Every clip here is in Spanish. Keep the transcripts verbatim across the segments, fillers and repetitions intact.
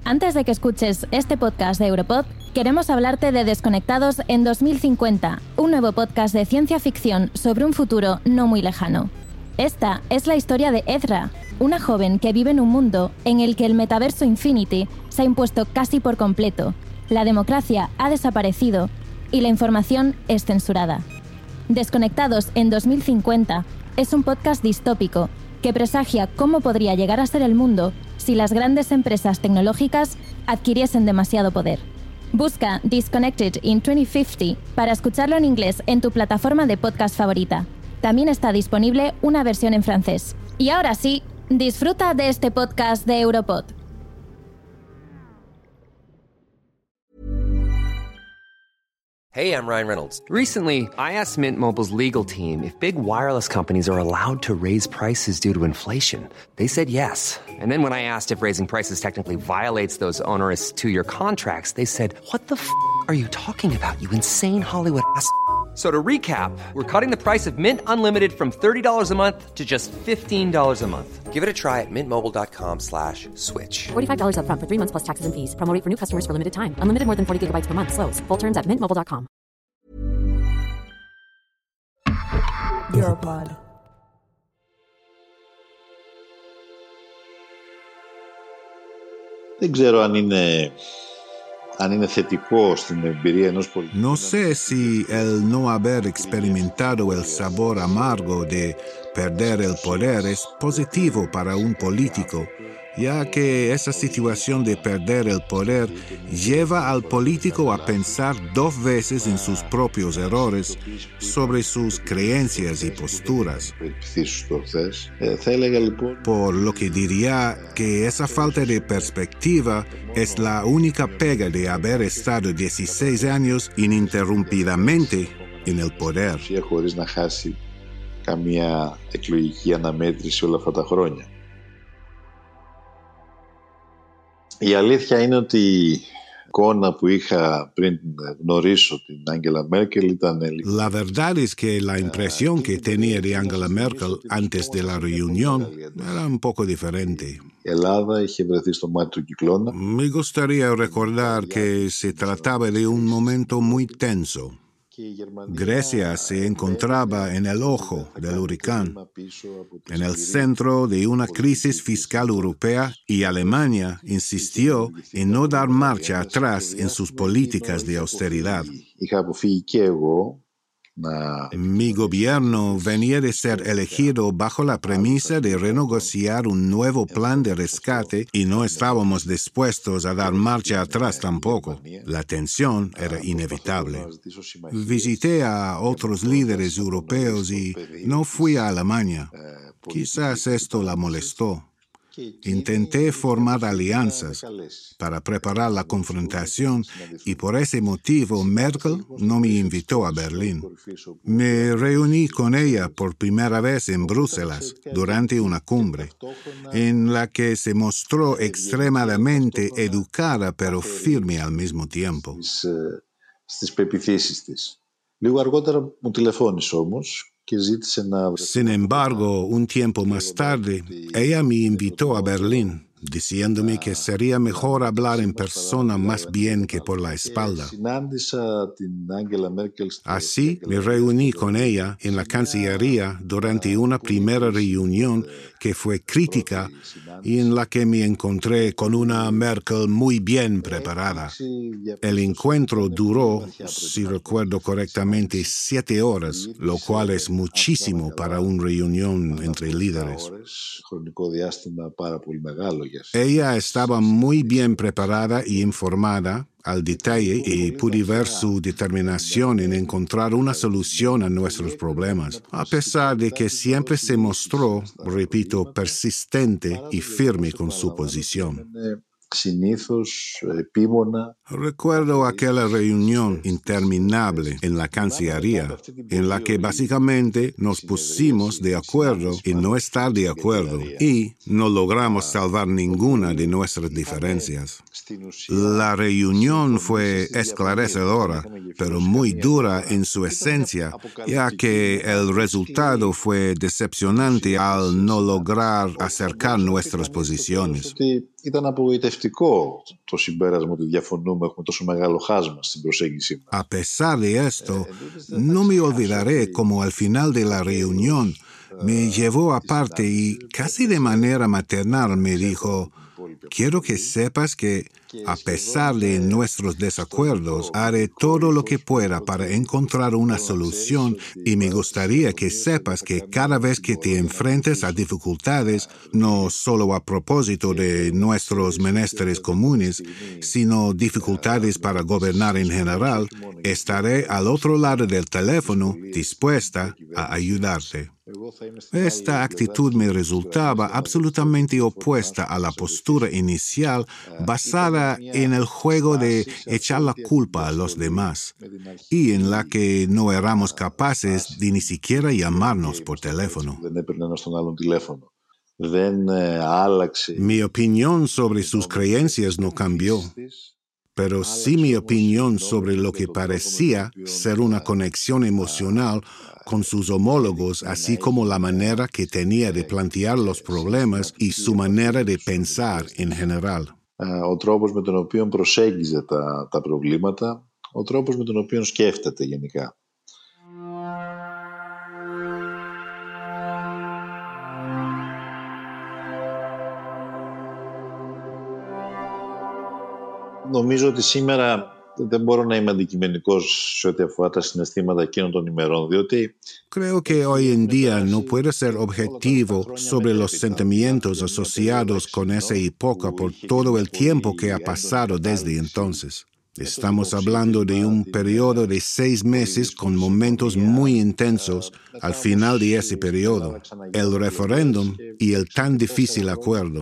Antes de que escuches este podcast de Europod, queremos hablarte de Desconectados en dos mil cincuenta, un nuevo podcast de ciencia ficción sobre un futuro no muy lejano. Esta es la historia de Ezra, una joven que vive en un mundo en el que el metaverso Infinity se ha impuesto casi por completo, la democracia ha desaparecido y la información es censurada. Desconectados en dos mil cincuenta es un podcast distópico que presagia cómo podría llegar a ser el mundo si las grandes empresas tecnológicas adquiriesen demasiado poder. Busca Disconnected in dos mil cincuenta para escucharlo en inglés en tu plataforma de podcast favorita. También está disponible una versión en francés. Y ahora sí, disfruta de este podcast de Europod. Hey, I'm Ryan Reynolds. Recently, I asked Mint Mobile's legal team if big wireless companies are allowed to raise prices due to inflation. They said yes. And then when I asked if raising prices technically violates those onerous two-year contracts, they said, what the f*** are you talking about, you insane Hollywood ass f- So to recap, we're cutting the price of Mint Unlimited from thirty dollars a month to just fifteen dollars a month. Give it a try at mintmobile.com slash switch. forty-five dollars up front for three months plus taxes and fees. Promo rate for new customers for limited time. Unlimited more than forty gigabytes per month. Slows full terms at mint mobile dot com. Europod. Δεν ξέρω αν είναι, αν είναι θετικό στην εμπειρία ενός πολιτικού. No sé si el no haber experimentado el sabor amargo de perder el poder es positivo para un político, ya que esa situación de perder el poder lleva al político a pensar dos veces en sus propios errores sobre sus creencias y posturas. Por lo que diría que esa falta de perspectiva es la única pega de haber estado dieciséis años ininterrumpidamente en el poder. Καμία εκλογική αναμέτρηση όλα αυτά τα χρόνια. Η αλήθεια είναι ότι η εικόνα που είχα πριν γνωρίσω την Άγγελα Μέρκελ ήταν... La verdad es que la impresión que tenía de Angela Merkel antes de la reunión era un poco diferente. Η Ελλάδα είχε βρεθεί στο μάτι του κυκλώνα. Me gustaría recordar que se trataba de un momento muy tenso. Grecia se encontraba en el ojo del huracán, en el centro de una crisis fiscal europea, y Alemania insistió en no dar marcha atrás en sus políticas de austeridad. Mi gobierno venía de ser elegido bajo la premisa de renegociar un nuevo plan de rescate y no estábamos dispuestos a dar marcha atrás tampoco. La tensión era inevitable. Visité a otros líderes europeos y no fui a Alemania. Quizás esto la molestó. Intenté formar alianzas para preparar la confrontación y por ese motivo Merkel no me invitó a Berlín. Me reuní con ella por primera vez en Bruselas durante una cumbre en la que se mostró extremadamente educada pero firme al mismo tiempo. Λίγο αργότερα μου τηλεφώνησε όμως. Sin embargo, un tiempo más tarde, ella me invitó a Berlín, diciéndome que sería mejor hablar en persona más bien que por la espalda. Así me reuní con ella en la Cancillería durante una primera reunión que fue crítica y en la que me encontré con una Merkel muy bien preparada. El encuentro duró, si recuerdo correctamente, siete horas, lo cual es muchísimo para una reunión entre líderes. Ella estaba muy bien preparada y informada al detalle y pude ver su determinación en encontrar una solución a nuestros problemas, a pesar de que siempre se mostró, repito, persistente y firme con su posición. Συνήθως επίμονα. Recuerdo aquella reunión interminable en la Cancillería, en la que básicamente nos pusimos de acuerdo en no estar de acuerdo y no logramos salvar ninguna de nuestras diferencias. La reunión fue esclarecedora, pero muy dura en su esencia, ya que el resultado fue decepcionante al no lograr acercar nuestras posiciones. Ήταν απογοητευτικό το συμπέρασμα ότι διαφωνούμε, έχουμε τόσο μεγάλο χάσμα στην προσέγγιση μας. A pesar de esto, no me olvidaré como al final de la reunión me llevó aparte y casi de manera maternal me dijo: quiero que sepas que, a pesar de nuestros desacuerdos, haré todo lo que pueda para encontrar una solución y me gustaría que sepas que cada vez que te enfrentes a dificultades, no solo a propósito de nuestros menesteres comunes, sino dificultades para gobernar en general, estaré al otro lado del teléfono dispuesta a ayudarte. Esta actitud me resultaba absolutamente opuesta a la postura inicial basada en el juego de echar la culpa a los demás y en la que no éramos capaces de ni siquiera llamarnos por teléfono. Mi opinión sobre sus creencias no cambió, pero sí mi opinión sobre lo que parecía ser una conexión emocional con sus homólogos, así como la manera que tenía de plantear los problemas y su manera de pensar en general. Ο τρόπος με τον οποίο προσέγγιζε τα, τα προβλήματα, ο τρόπος με τον οποίο σκέφτεται γενικά. Νομίζω ότι σήμερα δεν μπορώ να είμαι αντικειμενικός σε ό,τι αφορά τα συναισθήματα εκείνων των ημερών, διότι... Creo que hoy en día no puedo ser objetivo sobre los sentimientos asociados con esa época por todo el tiempo que ha pasado desde entonces. Estamos hablando de un periodo de seis meses con momentos muy intensos al final de ese periodo, el referéndum y el tan difícil acuerdo.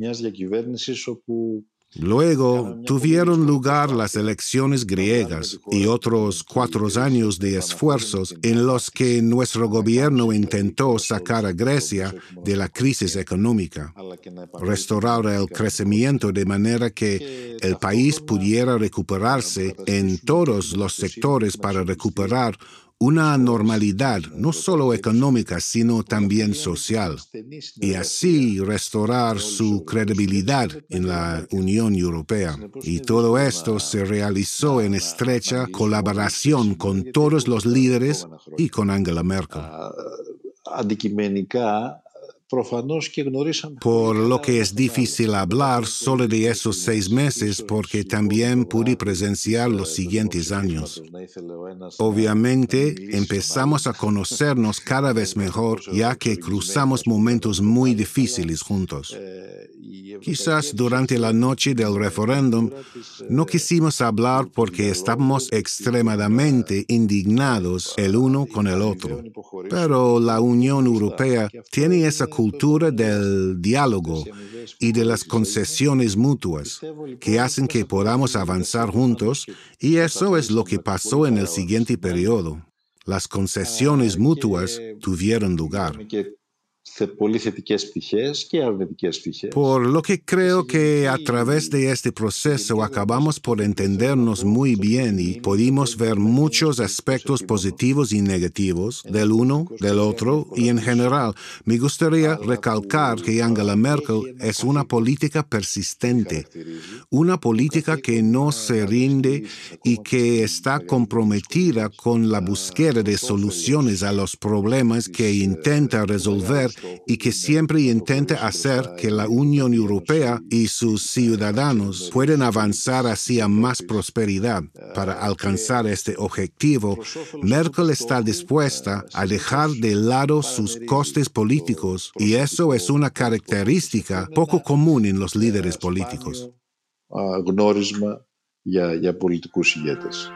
Luego tuvieron lugar las elecciones griegas y otros cuatro años de esfuerzos en los que nuestro gobierno intentó sacar a Grecia de la crisis económica, restaurar el crecimiento de manera que el país pudiera recuperarse en todos los sectores para recuperar una normalidad no solo económica, sino también social, y así restaurar su credibilidad en la Unión Europea. Y todo esto se realizó en estrecha colaboración con todos los líderes y con Angela Merkel. Por lo que es difícil hablar solo de esos seis meses porque también pude presenciar los siguientes años. Obviamente, empezamos a conocernos cada vez mejor ya que cruzamos momentos muy difíciles juntos. Quizás durante la noche del referéndum no quisimos hablar porque estábamos extremadamente indignados el uno con el otro. Pero la Unión Europea tiene esa cultura del diálogo y de las concesiones mutuas que hacen que podamos avanzar juntos, y eso es lo que pasó en el siguiente periodo. Las concesiones mutuas tuvieron lugar. Por lo que creo que a través de este proceso acabamos por entendernos muy bien y pudimos ver muchos aspectos positivos y negativos del uno, del otro y en general. Me gustaría recalcar que Angela Merkel es una política persistente, una política que no se rinde y que está comprometida con la búsqueda de soluciones a los problemas que intenta resolver y que siempre intenta hacer que la Unión Europea y sus ciudadanos puedan avanzar hacia más prosperidad. Para alcanzar este objetivo, Merkel está dispuesta a dejar de lado sus costes políticos, y eso es una característica poco común en los líderes políticos. Γνώρισμα για, για πολιτικούς ηγέτες.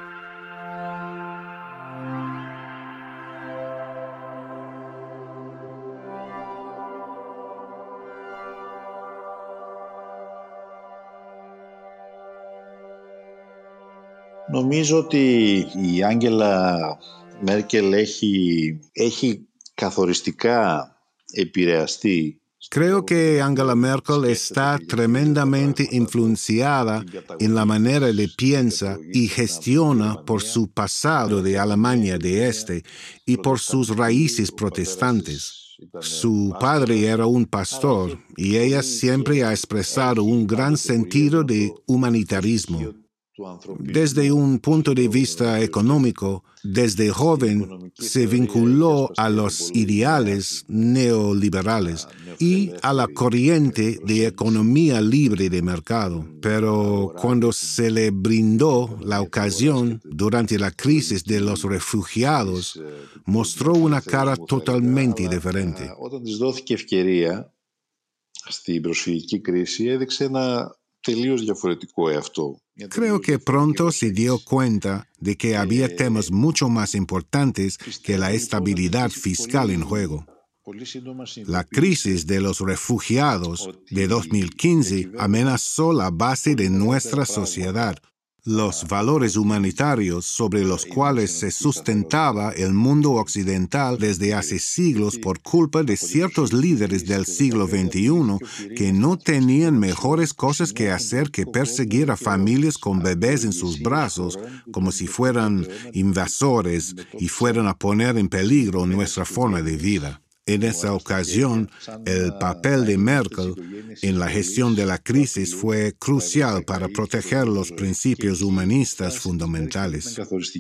Νομίζω ότι η Άγγελα Μέρκελ έχει, έχει καθοριστικά επηρεαστεί. Creo que Angela Merkel está tremendamente influenciada en la manera de piensa y gestiona por su pasado de Alemania de Este y por sus raíces protestantes. Su padre era un pastor y ella siempre ha expresado un gran sentido de humanitarismo. Desde un punto de vista económico, desde joven se vinculó a los ideales neoliberales y a la corriente de economía libre de mercado. Pero cuando se le brindó la ocasión durante la crisis de los refugiados, mostró una cara totalmente diferente. Όταν της δόθηκε ευκαιρία στην προσφυγική κρίση, έδειξε ένα τελείως διαφορετικό εαυτό. Creo que pronto se dio cuenta de que había temas mucho más importantes que la estabilidad fiscal en juego. La crisis de los refugiados de dos mil quince amenazó la base de nuestra sociedad, los valores humanitarios sobre los cuales se sustentaba el mundo occidental desde hace siglos por culpa de ciertos líderes del siglo veintiuno que no tenían mejores cosas que hacer que perseguir a familias con bebés en sus brazos como si fueran invasores y fueran a poner en peligro nuestra forma de vida. En esa ocasión, el papel de Merkel en la gestión de la crisis fue crucial para proteger los principios humanistas fundamentales.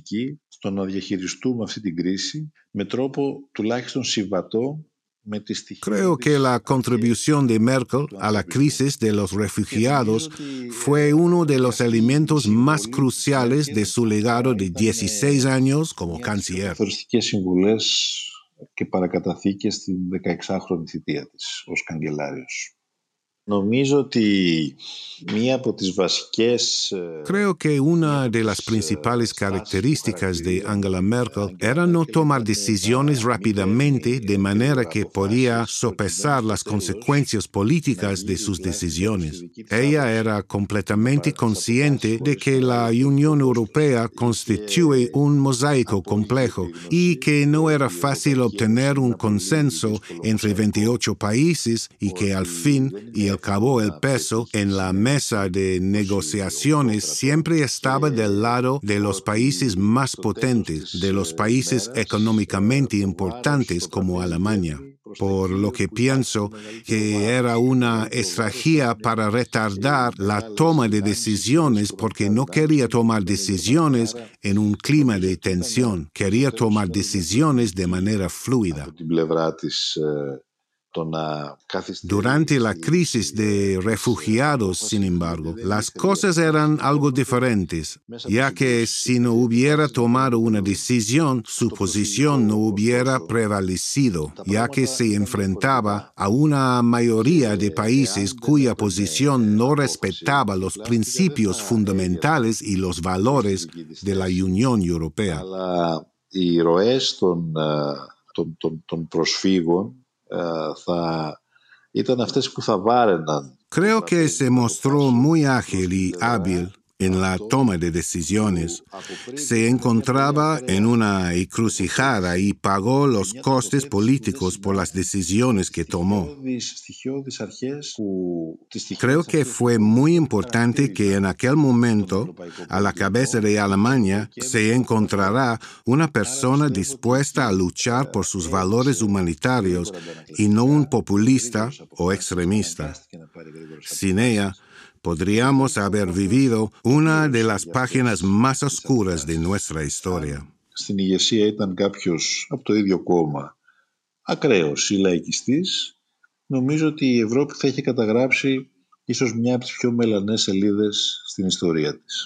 Creo que la contribución de Merkel a la crisis de los refugiados fue uno de los elementos más cruciales de su legado de dieciséis años como canciller. Και παρακαταθήκε στην δεκαεξάχρονη θητεία της ως καγκελάριος. Νομίζω ότι μία από τις βασικές... Creo que una de las principales características de Angela Merkel era no tomar decisiones rápidamente de manera que podía sopesar las consecuencias políticas de sus decisiones. Ella era completamente consciente de que la Unión Europea constituye un mosaico complejo y que no era fácil obtener un consenso entre veintiocho países y que al fin y al cabo el peso en la mesa de negociaciones siempre estaba del lado de los países más potentes, de los países económicamente importantes como Alemania. Por lo que pienso que era una estrategia para retardar la toma de decisiones porque no quería tomar decisiones en un clima de tensión, quería tomar decisiones de manera fluida. Durante la crisis de refugiados, sin embargo, las cosas eran algo diferentes, ya que si no hubiera tomado una decisión, su posición no hubiera prevalecido, ya que se enfrentaba a una mayoría de países cuya posición no respetaba los principios fundamentales y los valores de la Unión Europea. Creo que se mostró muy ágil y hábil en la toma de decisiones. Se encontraba en una encrucijada y pagó los costes políticos por las decisiones que tomó. Creo que fue muy importante que en aquel momento, a la cabeza de Alemania, se encontrará una persona dispuesta a luchar por sus valores humanitarios y no un populista o extremista. Sin ella, podríamos haber vivido una de las páginas más oscuras de nuestra historia. Στην ηγεσία ήταν κάποιος από το ίδιο κόμμα, ακραίος ή λαϊκιστής, νομίζω ότι η Ευρώπη θα είχε καταγράψει ίσως μια από τις πιο μελανές σελίδες στην ιστορία της.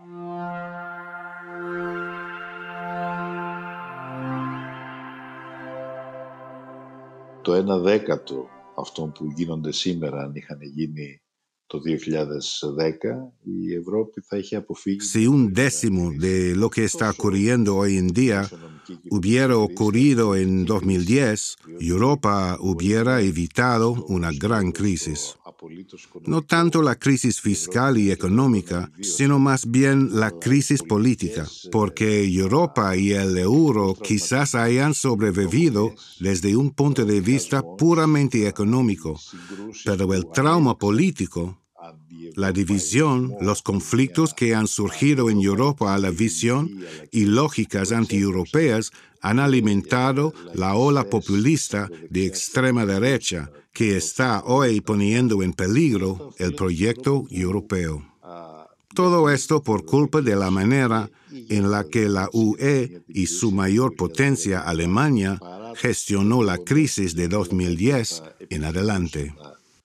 Το ένα δέκατο αυτών που γίνονται σήμερα, αν είχαν γίνει το δύο χιλιάδες δέκα, η Ευρώπη θα είχε αποφύγει... Si un décimo de lo que está ocurriendo hoy en día hubiera ocurrido en dos mil diez, Europa hubiera evitado una gran crisis. No tanto la crisis fiscal y económica, sino más bien la crisis política, porque Europa y el euro quizás hayan sobrevivido desde un punto de vista puramente económico, pero el trauma político La división, los conflictos que han surgido en Europa a la visión y lógicas antieuropeas han alimentado la ola populista de extrema derecha que está hoy poniendo en peligro el proyecto europeo. Todo esto por culpa de la manera en la que la U E y su mayor potencia, Alemania, gestionó la crisis de dos mil diez en adelante.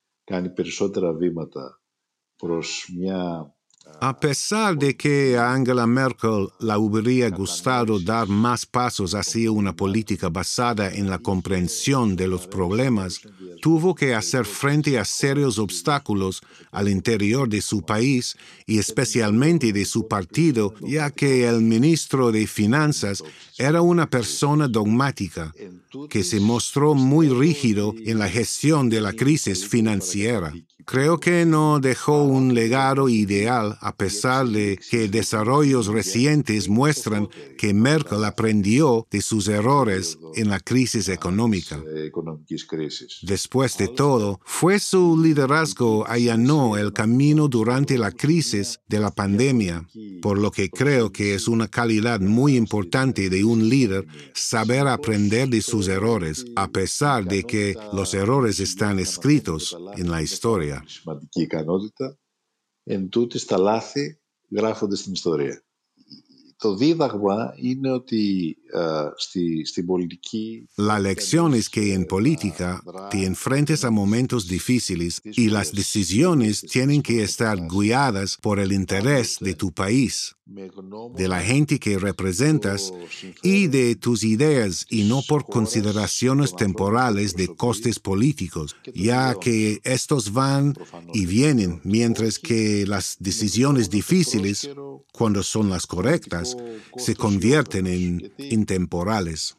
A pesar de que a Angela Merkel le hubiera gustado dar más pasos hacia una política basada en la comprensión de los problemas, tuvo que hacer frente a serios obstáculos al interior de su país y especialmente de su partido, ya que el ministro de Finanzas era una persona dogmática que se mostró muy rígido en la gestión de la crisis financiera. Creo que no dejó un legado ideal a pesar de que desarrollos recientes muestran que Merkel aprendió de sus errores en la crisis económica. Después de todo, fue su liderazgo allanó el camino durante la crisis de la pandemia, por lo que creo que es una calidad muy importante de un líder saber aprender de sus errores, a pesar de que los errores están escritos en la historia. Σημαντική ικανότητα, εν τούτης τα λάθη γράφονται στην ιστορία. Το δίδαγμα είναι ότι uh, στη, στην πολιτική... La lección es que en política te enfrentas a momentos difíciles y las decisiones tienen que estar guiadas por el interés de tu país, de la gente que representas y de tus ideas y no por consideraciones temporales de costes políticos, ya que estos van y vienen, mientras que las decisiones difíciles, cuando son las correctas, se convierten en intemporales.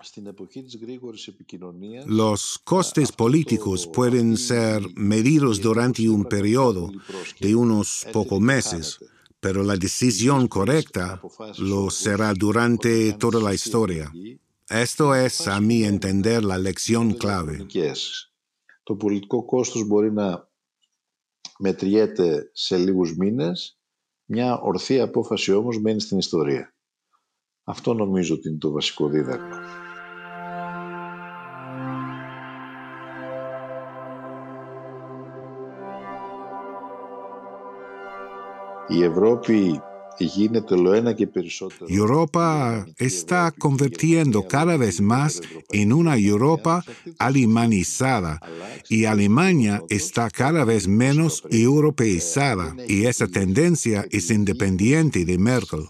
Los costes políticos pueden ser medidos durante un periodo de unos pocos meses, pero la decisión correcta lo será durante toda la historia. Esto es, a mi entender, la lección clave. Το πολιτικό κόστος μπορεί να μετριέται σε λίγους μήνες, μια ορθή απόφαση όμως μένει στην ιστορία. Αυτό νομίζω ότι είναι το βασικό δίδαγμα. Η Ευρώπη γίνεται όλο ένα και περισσότερο. Europa está convirtiendo cada vez más en una Europa alemanizada y Alemania está cada vez menos europeizada y esa tendencia es independiente de Merkel.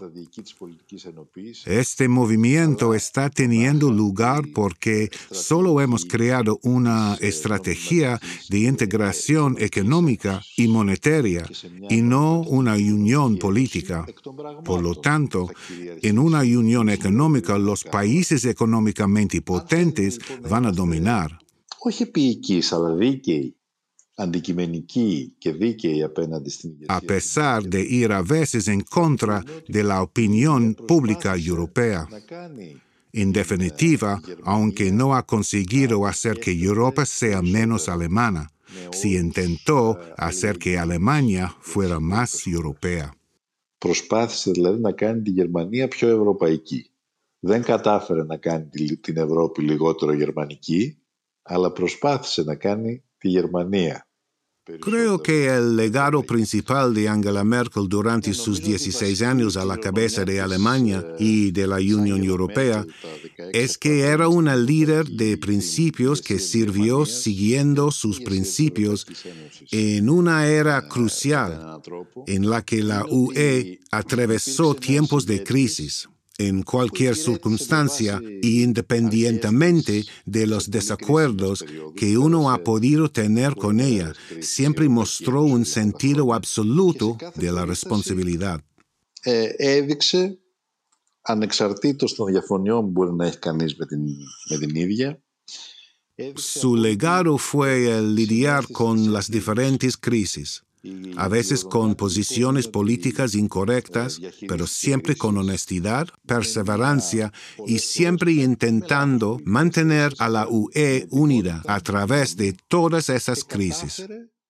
Este movimiento está teniendo lugar porque solo hemos creado una estrategia de integración económica y monetaria y no una unión política. Por lo tanto, en una unión económica, los países económicamente potentes van a dominar. Όχι ποιικής, αλλά δίκαιη, αντικειμενική και δίκαιη απέναντι στην ηγεσία. A pesar de ir a veces en contra de la opinión pública europea. En definitiva, aunque no ha conseguido hacer que Europa sea menos alemana, sí intentó hacer que Alemania fuera más europea. Προσπάθησε δηλαδή να κάνει τη Γερμανία πιο ευρωπαϊκή. Δεν κατάφερε να κάνει την Ευρώπη λιγότερο γερμανική, αλλά προσπάθησε να κάνει τη Γερμανία. Creo que el legado principal de Angela Merkel durante sus dieciséis años a la cabeza de Alemania y de la Unión Europea es que era una líder de principios que sirvió siguiendo sus principios en una era crucial en la que la U E atravesó tiempos de crisis. En cualquier circunstancia y independientemente de los desacuerdos que uno ha podido tener con ella, siempre mostró un sentido absoluto de la responsabilidad. Ε, έδειξε, ανεξαρτήτως των διαφωνιών που μπορεί να έχει κανείς με την, με την ίδια, Su legado fue el lidiar con las diferentes crisis, a veces con posiciones políticas incorrectas, pero siempre con honestidad, perseverancia y siempre intentando mantener a la U E unida a través de todas esas crisis.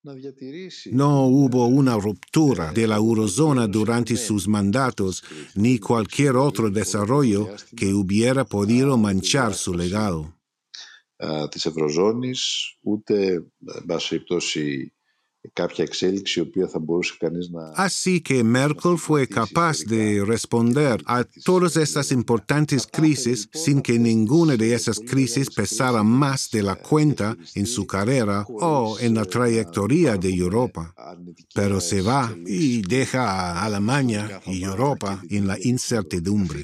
No hubo una ruptura de la eurozona durante sus mandatos, ni cualquier otro desarrollo que hubiera podido manchar su legado. Της Ευρωζώνης, ούτε, εν πάση περιπτώσει, κάποια εξέλιξη η οποία θα μπορούσε κανείς να... Así que Merkel fue capaz de responder a todas estas importantes crisis sin que ninguna de esas crisis pesara más de la cuenta en su carrera o en la trayectoria de Europa. Pero se va y deja a Alemania y Europa en la incertidumbre.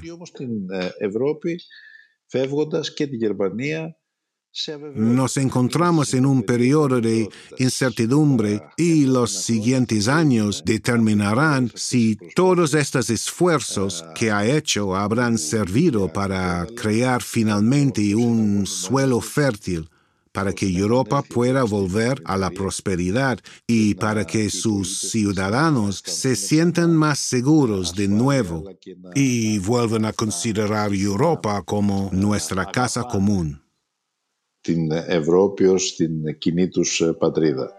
Nos encontramos en un periodo de incertidumbre y los siguientes años determinarán si todos estos esfuerzos que ha hecho habrán servido para crear finalmente un suelo fértil para que Europa pueda volver a la prosperidad y para que sus ciudadanos se sientan más seguros de nuevo y vuelvan a considerar Europa como nuestra casa común. Την Ευρώπη ως την κοινή τους πατρίδα.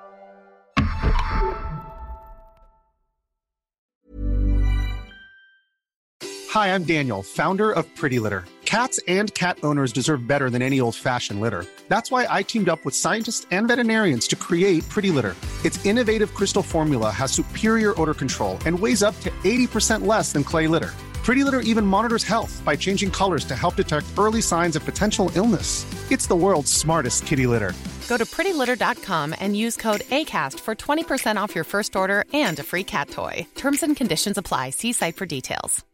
Hi, I'm Daniel, founder of Pretty Litter. Cats and cat owners deserve better than any old-fashioned litter. That's why I teamed up with scientists and veterinarians to create Pretty Litter. Its innovative crystal formula has superior odor control and weighs up to eighty percent less than clay litter. Pretty Litter even monitors health by changing colors to help detect early signs of potential illness. It's the world's smartest kitty litter. Go to pretty litter dot com and use code ACAST for twenty percent off your first order and a free cat toy. Terms and conditions apply. See site for details.